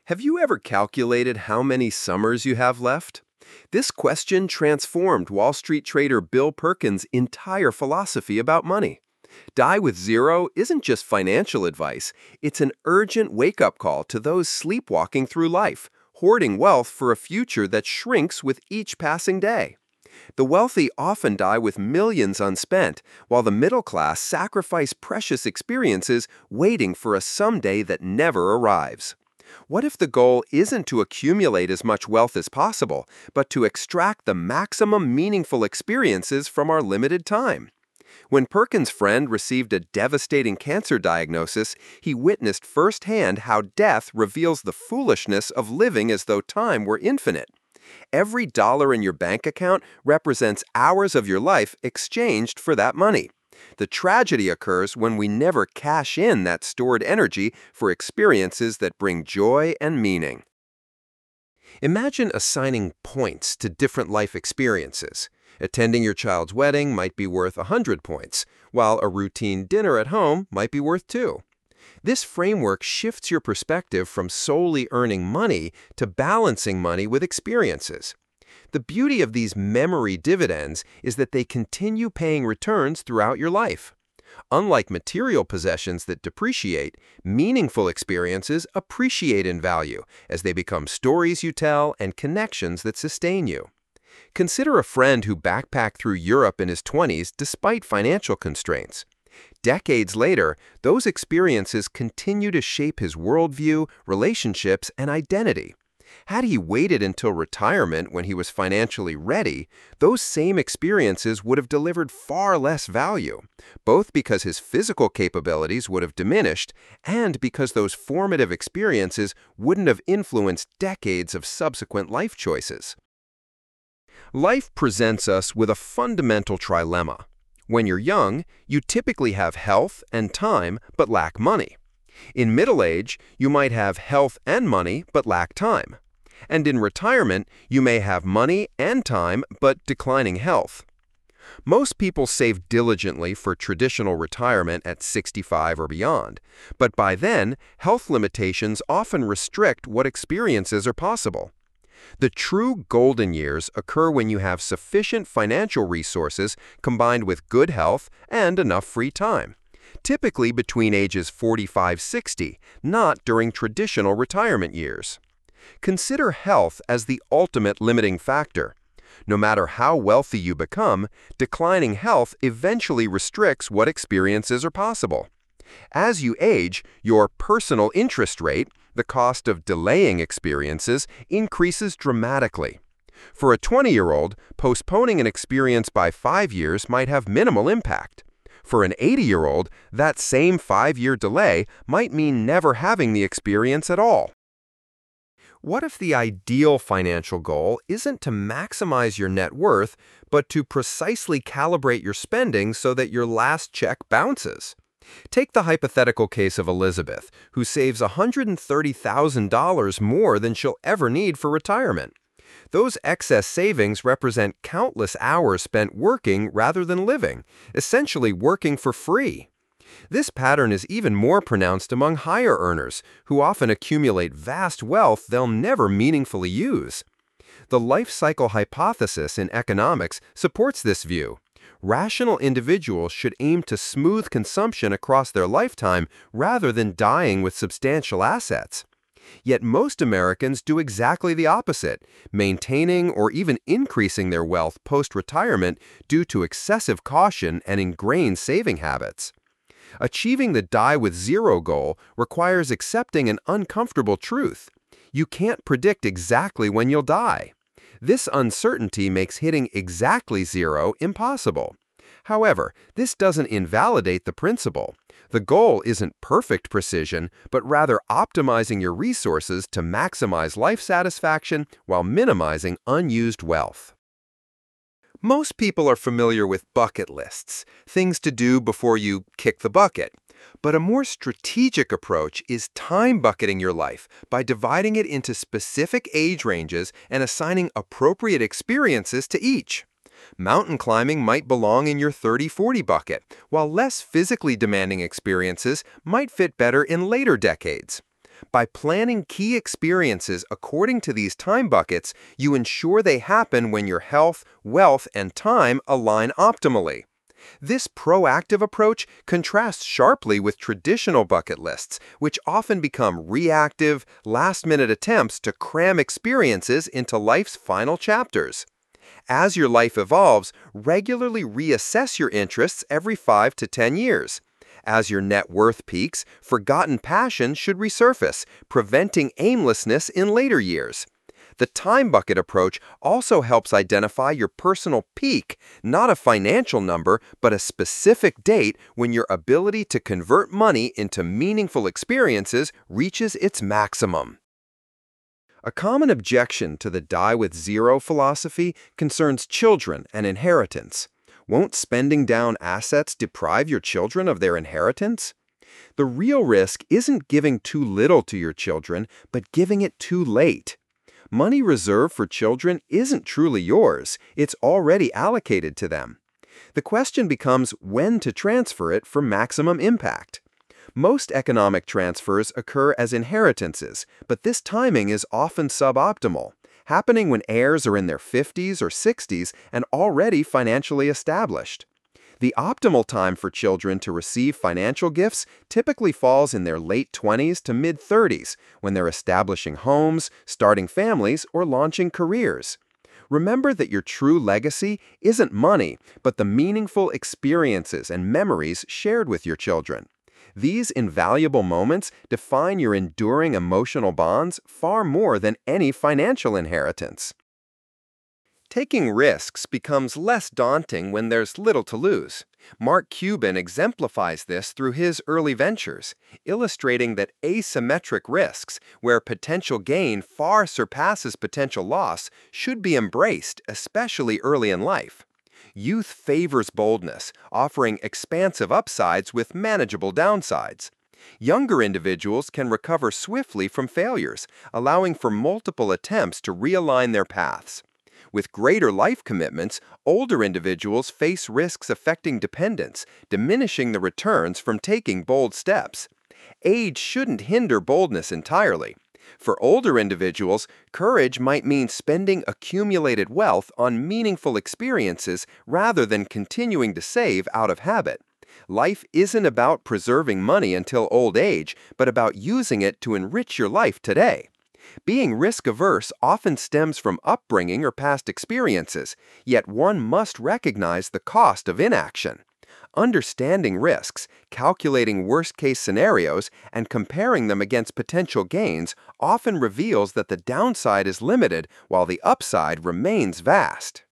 Have you ever calculated how many summers you have left? This question transformed Wall Street trader Bill Perkins' entire philosophy about money. Die with zero isn't just financial advice, it's an urgent wake-up call to those sleepwalking through life, hoarding wealth for a future that shrinks with each passing day. The wealthy often die with millions unspent, while the middle class sacrifice precious experiences waiting for a someday that never arrives. What if the goal isn't to accumulate as much wealth as possible, but to extract the maximum meaningful experiences from our limited time? When Perkins' friend received a devastating cancer diagnosis, he witnessed firsthand how death reveals the foolishness of living as though time were infinite. Every dollar in your bank account represents hours of your life exchanged for that money. The tragedy occurs when we never cash in that stored energy for experiences that bring joy and meaning. Imagine assigning points to different life experiences. Attending your child's wedding might be worth 100 points, while a routine dinner at home might be worth 2. This framework shifts your perspective from solely earning money to balancing money with experiences. The beauty of these memory dividends is that they continue paying returns throughout your life. Unlike material possessions that depreciate, meaningful experiences appreciate in value as they become stories you tell and connections that sustain you. Consider a friend who backpacked through Europe in his 20s despite financial constraints. Decades later, those experiences continue to shape his worldview, relationships, and identity. Had he waited until retirement when he was financially ready, those same experiences would have delivered far less value, both because his physical capabilities would have diminished and because those formative experiences wouldn't have influenced decades of subsequent life choices. Life presents us with a fundamental trilemma. When you're young, you typically have health and time but lack money. In middle age, you might have health and money but lack time. And in retirement, you may have money and time but declining health. Most people save diligently for traditional retirement at 65 or beyond, but by then, health limitations often restrict what experiences are possible. The true golden years occur when you have sufficient financial resources combined with good health and enough free time, typically between ages 45-60, not during traditional retirement years. Consider health as the ultimate limiting factor. No matter how wealthy you become, declining health eventually restricts what experiences are possible. As you age, your personal interest rate, the cost of delaying experiences, increases dramatically. For a 20-year-old, postponing an experience by 5 years might have minimal impact. For an 80-year-old, that same 5-year delay might mean never having the experience at all. What if the ideal financial goal isn't to maximize your net worth, but to precisely calibrate your spending so that your last check bounces? Take the hypothetical case of Elizabeth, who saves $130,000 more than she'll ever need for retirement. Those excess savings represent countless hours spent working rather than living, essentially working for free. This pattern is even more pronounced among higher earners, who often accumulate vast wealth they'll never meaningfully use. The life cycle hypothesis in economics supports this view. Rational individuals should aim to smooth consumption across their lifetime rather than dying with substantial assets. Yet most Americans do exactly the opposite, maintaining or even increasing their wealth post-retirement due to excessive caution and ingrained saving habits. Achieving the die with zero goal requires accepting an uncomfortable truth. You can't predict exactly when you'll die. This uncertainty makes hitting exactly zero impossible. However, this doesn't invalidate the principle. The goal isn't perfect precision, but rather optimizing your resources to maximize life satisfaction while minimizing unused wealth. Most people are familiar with bucket lists, things to do before you kick the bucket. But a more strategic approach is time bucketing your life by dividing it into specific age ranges and assigning appropriate experiences to each. Mountain climbing might belong in your 30-40 bucket, while less physically demanding experiences might fit better in later decades. By planning key experiences according to these time buckets, you ensure they happen when your health, wealth, and time align optimally. This proactive approach contrasts sharply with traditional bucket lists, which often become reactive, last-minute attempts to cram experiences into life's final chapters. As your life evolves, regularly reassess your interests every 5 to 10 years. As your net worth peaks, forgotten passions should resurface, preventing aimlessness in later years. The time bucket approach also helps identify your personal peak, not a financial number, but a specific date when your ability to convert money into meaningful experiences reaches its maximum. A common objection to the die with zero philosophy concerns children and inheritance. Won't spending down assets deprive your children of their inheritance? The real risk isn't giving too little to your children, but giving it too late. Money reserved for children isn't truly yours, it's already allocated to them. The question becomes when to transfer it for maximum impact. Most economic transfers occur as inheritances, but this timing is often suboptimal, happening when heirs are in their 50s or 60s and already financially established. The optimal time for children to receive financial gifts typically falls in their late 20s to mid-30s, when they're establishing homes, starting families, or launching careers. Remember that your true legacy isn't money, but the meaningful experiences and memories shared with your children. These invaluable moments define your enduring emotional bonds far more than any financial inheritance. Taking risks becomes less daunting when there's little to lose. Mark Cuban exemplifies this through his early ventures, illustrating that asymmetric risks, where potential gain far surpasses potential loss, should be embraced, especially early in life. Youth favors boldness, offering expansive upsides with manageable downsides. Younger individuals can recover swiftly from failures, allowing for multiple attempts to realign their paths. With greater life commitments, older individuals face risks affecting dependence, diminishing the returns from taking bold steps. Age shouldn't hinder boldness entirely. For older individuals, courage might mean spending accumulated wealth on meaningful experiences rather than continuing to save out of habit. Life isn't about preserving money until old age, but about using it to enrich your life today. Being risk-averse often stems from upbringing or past experiences, yet one must recognize the cost of inaction. Understanding risks, calculating worst-case scenarios, and comparing them against potential gains often reveals that the downside is limited while the upside remains vast.